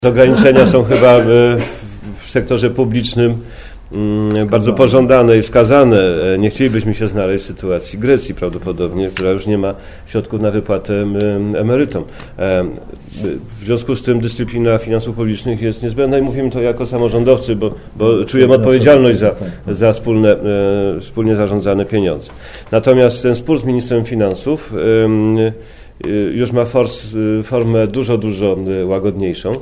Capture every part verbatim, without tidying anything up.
Ograniczenia są chyba w sektorze publicznym bardzo pożądane i wskazane. Nie chcielibyśmy się znaleźć w sytuacji Grecji prawdopodobnie, która już nie ma środków na wypłatę emerytom. W związku z tym dyscyplina finansów publicznych jest niezbędna i mówimy to jako samorządowcy, bo, bo czujemy odpowiedzialność za, za wspólne, wspólnie zarządzane pieniądze. Natomiast ten spór z ministrem finansów już ma formę dużo, dużo łagodniejszą.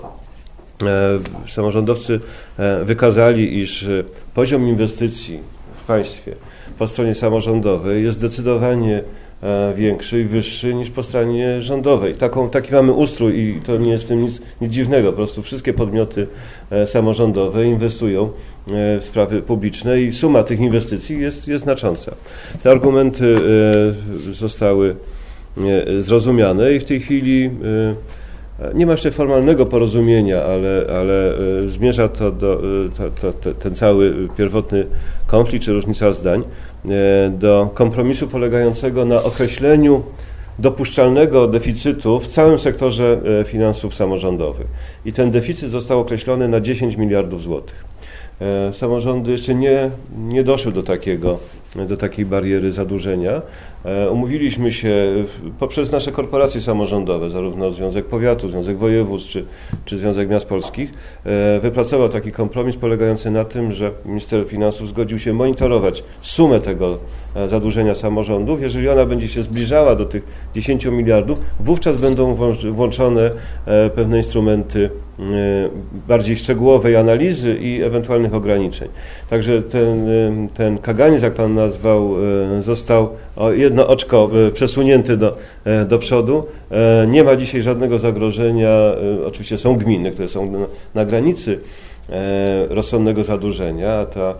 Samorządowcy wykazali, iż poziom inwestycji w państwie po stronie samorządowej jest zdecydowanie większy i wyższy niż po stronie rządowej. Taką, taki mamy ustrój i to nie jest w tym nic, nic dziwnego. Po prostu wszystkie podmioty samorządowe inwestują w sprawy publiczne i suma tych inwestycji jest, jest znacząca. Te argumenty zostały zrozumiane i w tej chwili nie ma jeszcze formalnego porozumienia, ale, ale zmierza to do, to, to, ten cały pierwotny konflikt czy różnica zdań do kompromisu polegającego na określeniu dopuszczalnego deficytu w całym sektorze finansów samorządowych. I ten deficyt został określony na dziesięć miliardów złotych. Samorządy jeszcze nie, nie doszły do takiego, do takiej bariery zadłużenia. Umówiliśmy się poprzez nasze korporacje samorządowe, zarówno Związek Powiatów, Związek Województw czy, czy Związek Miast Polskich, wypracował taki kompromis polegający na tym, że minister finansów zgodził się monitorować sumę tego zadłużenia samorządów. Jeżeli ona będzie się zbliżała do tych dziesięciu miliardów, wówczas będą włączone pewne instrumenty bardziej szczegółowej analizy i ewentualnych ograniczeń. Także ten, ten kaganiec, jak pan nazwał, został o jedno oczko przesunięty do, do przodu. Nie ma dzisiaj żadnego zagrożenia. Oczywiście są gminy, które są na, na granicy rozsądnego zadłużenia, a ta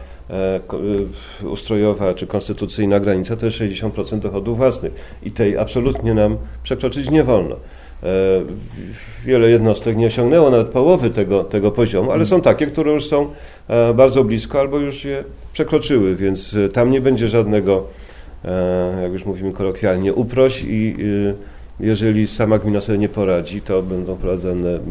ustrojowa czy konstytucyjna granica to jest sześćdziesiąt procent dochodów własnych i tej absolutnie nam przekroczyć nie wolno. Wiele jednostek nie osiągnęło nawet połowy tego, tego poziomu, ale są takie, które już są bardzo blisko albo już je przekroczyły, więc tam nie będzie żadnego, jak już mówimy kolokwialnie, uproś i jeżeli sama gmina sobie nie poradzi, to będą prowadzone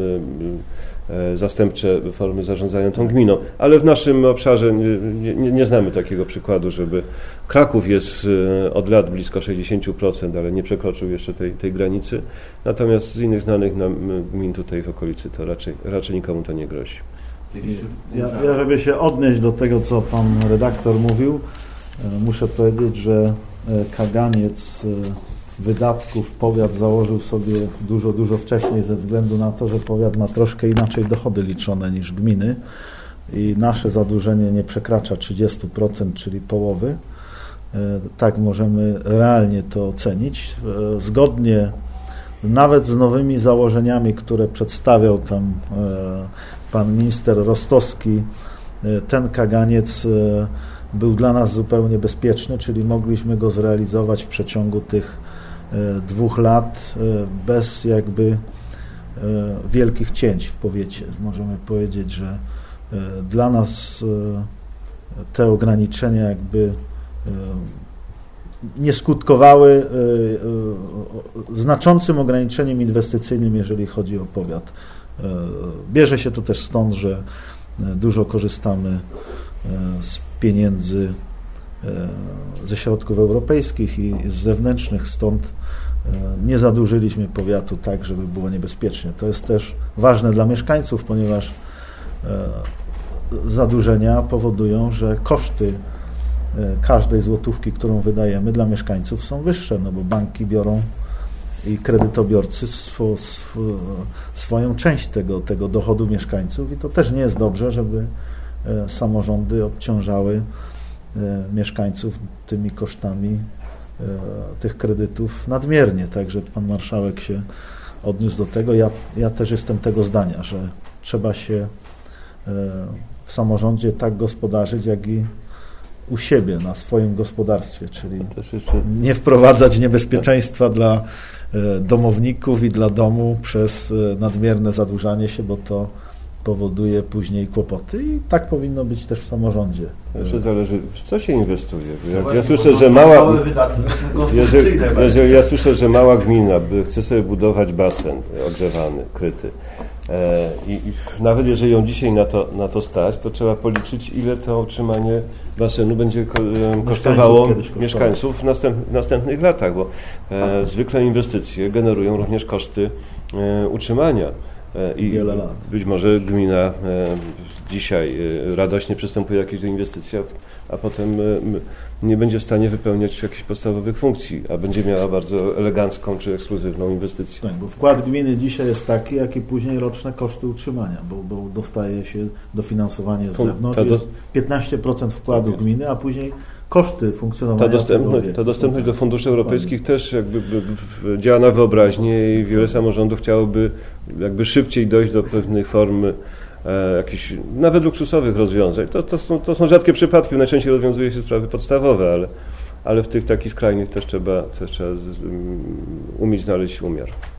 zastępcze formy zarządzania tą gminą. Ale w naszym obszarze nie, nie, nie znamy takiego przykładu, żeby Kraków jest od lat blisko sześćdziesiąt procent, ale nie przekroczył jeszcze tej, tej granicy. Natomiast z innych znanych nam gmin tutaj w okolicy to raczej, raczej nikomu to nie grozi. Ja, ja, żeby się odnieść do tego, co pan redaktor mówił, muszę powiedzieć, że kaganiec wydatków powiat założył sobie dużo, dużo wcześniej ze względu na to, że powiat ma troszkę inaczej dochody liczone niż gminy i nasze zadłużenie nie przekracza trzydzieści procent, czyli połowy. Tak możemy realnie to ocenić. Zgodnie nawet z nowymi założeniami, które przedstawiał tam pan minister Rostowski, ten kaganiec był dla nas zupełnie bezpieczny, czyli mogliśmy go zrealizować w przeciągu tych dwóch lat bez jakby wielkich cięć w powiecie. Możemy powiedzieć, że dla nas te ograniczenia jakby nie skutkowały znaczącym ograniczeniem inwestycyjnym, jeżeli chodzi o powiat. Bierze się to też stąd, że dużo korzystamy z pieniędzy ze środków europejskich i z zewnętrznych, stąd nie zadłużyliśmy powiatu tak, żeby było niebezpiecznie. To jest też ważne dla mieszkańców, ponieważ zadłużenia powodują, że koszty każdej złotówki, którą wydajemy dla mieszkańców są wyższe, no bo banki biorą i kredytobiorcy swo, swo, swoją część tego, tego dochodu mieszkańców i to też nie jest dobrze, żeby samorządy obciążały mieszkańców tymi kosztami tych kredytów nadmiernie. Także pan marszałek się odniósł do tego. Ja, ja też jestem tego zdania, że trzeba się w samorządzie tak gospodarzyć, jak i u siebie, na swoim gospodarstwie, czyli nie wprowadzać niebezpieczeństwa dla domowników i dla domu przez nadmierne zadłużanie się, bo to powoduje później kłopoty i tak powinno być też w samorządzie. Jeszcze zależy, w co się inwestuje. Jak no ja właśnie, słyszę, że mała, wydatki, jeżeli, jeżeli ja słyszę, że mała gmina by chce sobie budować basen ogrzewany, kryty e, i, i nawet jeżeli ją dzisiaj na to, na to stać, to trzeba policzyć, ile to utrzymanie basenu będzie ko, e, kosztowało mieszkańców w, następ, w następnych latach, bo e, zwykle inwestycje generują również koszty e, utrzymania. I być może gmina dzisiaj radośnie przystępuje do jakiejś inwestycji, a potem nie będzie w stanie wypełniać jakichś podstawowych funkcji, a będzie miała bardzo elegancką czy ekskluzywną inwestycję. Tak, bo wkład gminy dzisiaj jest taki, jak i później roczne koszty utrzymania, bo, bo dostaje się dofinansowanie z zewnątrz, do... jest piętnaście procent wkładu tak gminy, a później koszty funkcjonowania. Ta dostępność, ta dostępność do funduszy europejskich też jakby działa na wyobraźnię i wiele samorządów chciałoby jakby szybciej dojść do pewnych form e, jakichś nawet luksusowych rozwiązań. To, to, są, to są rzadkie przypadki, najczęściej rozwiązuje się sprawy podstawowe, ale, ale w tych takich skrajnych też trzeba, też trzeba umieć znaleźć umiar.